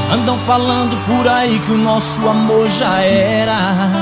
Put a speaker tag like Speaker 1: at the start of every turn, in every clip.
Speaker 1: Andam falando por aí que o nosso amor já era.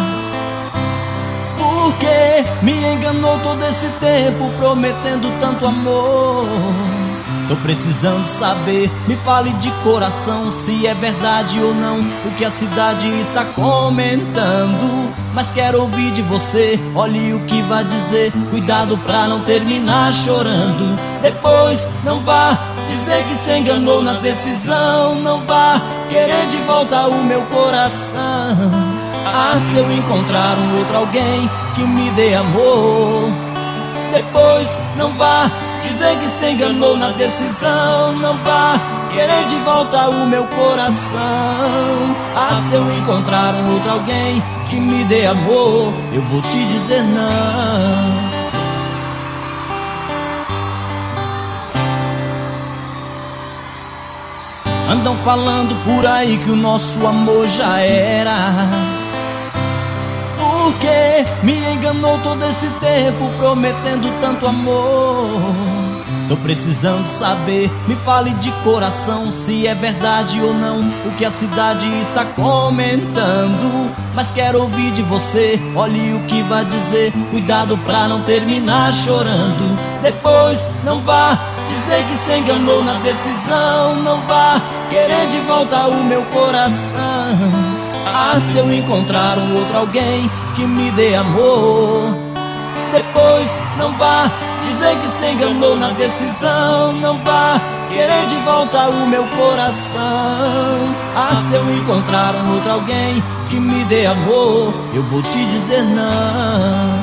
Speaker 1: Por que me enganou todo esse tempo, prometendo tanto amor? Tô precisando saber, me fale de coração, se é verdade ou não o que a cidade está comentando. Mas quero ouvir de você, olhe o que vai dizer, cuidado pra não terminar chorando. Depois não vá dizer que se enganou na decisão, não vá querer de volta o meu coração. Ah, se eu encontrar um outro alguém que me dê amor. Depois não vá dizer que se enganou na decisão, não vá querer de volta o meu coração. Ah, se eu encontrar um outro alguém que me dê amor, eu vou te dizer não. Andam falando por aí que o nosso amor já era. Por que me enganou todo esse tempo, prometendo tanto amor? Tô precisando saber, me fale de coração, se é verdade ou não o que a cidade está comentando. Mas quero ouvir de você, olhe o que vai dizer, cuidado pra não terminar chorando. Depois não vá dizer que se enganou na decisão, não vá querer de volta o meu coração. Ah, se eu encontrar um outro alguém que me dê amor. Depois não vá dizer que se enganou na decisão, não vá querer de volta o meu coração. Ah, se eu encontrar um outro alguém que me dê amor, eu vou te dizer não.